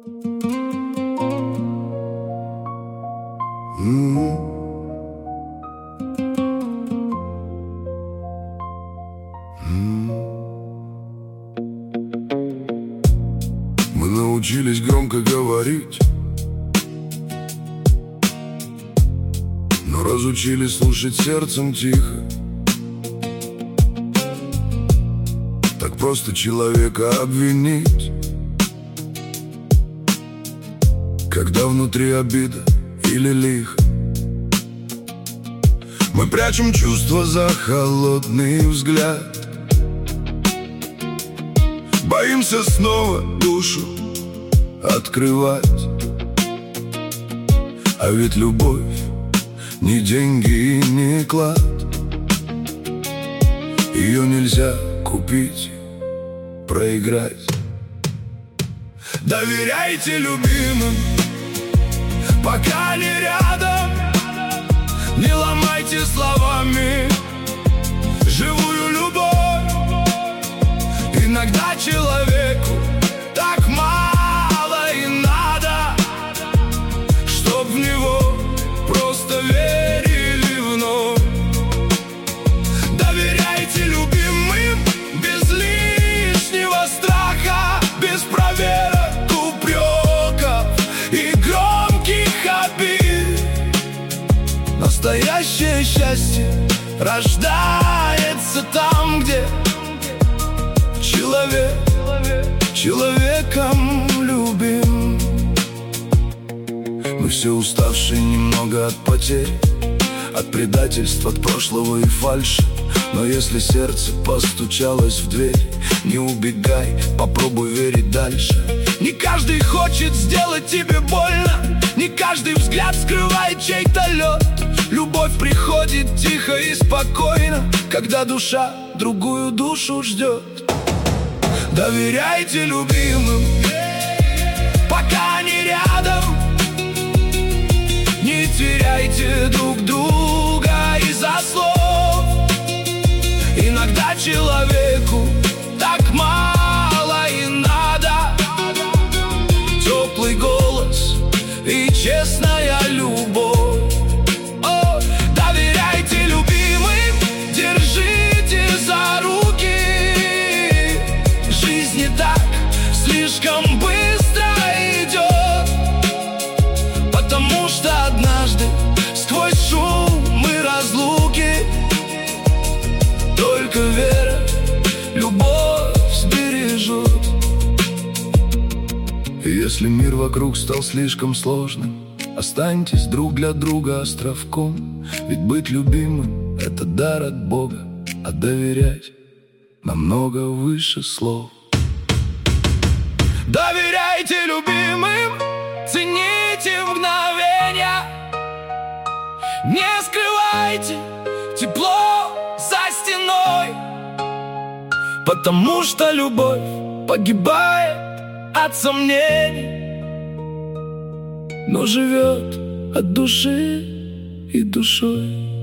Мы научились громко говорить, но разучились слушать сердцем тихо. Так просто человека обвинить, когда внутри обида или лихо. Мы прячем чувства за холодный взгляд, боимся снова душу открывать. А ведь любовь не деньги и не клад, ее нельзя купить, проиграть. Доверяйте любимым, пока не рядом. Не ломайте словами живую любовь. Иногда человеку так мало и надо, чтоб в него просто верили вновь. Доверяйте любимым без лишнего страха, без проверок, упреков и громких обид. Настоящее счастье рождается там, где человек человеком любим. Мы все уставшие немного от потерь, от предательств, от прошлого и фальши. Но если сердце постучалось в дверь, не убегай, попробуй верить дальше. Не каждый хочет сделать тебе больно, не каждый взгляд скрывает чей-то лед. Любовь приходит тихо и спокойно, когда душа другую душу ждет. Доверяйте любимым, пока они рядом. Не теряйте друг друга из-за слов. Иногда человеку так мало и надо. Теплый голос и честная любовь. О, доверяйте любимым, держите за руки. Жизнь не так слишком быстро идет, потому что однажды сквозь шум и разлуки только вера, любовь сбережет. И если мир вокруг стал слишком сложным, останьтесь друг для друга островком. Ведь быть любимым — это дар от Бога, а доверять намного выше слов. Доверяйте любимым, цените мгновения. Не скрывайте тепло за стеной, потому что любовь погибает от сомнений, но живет от души и душой.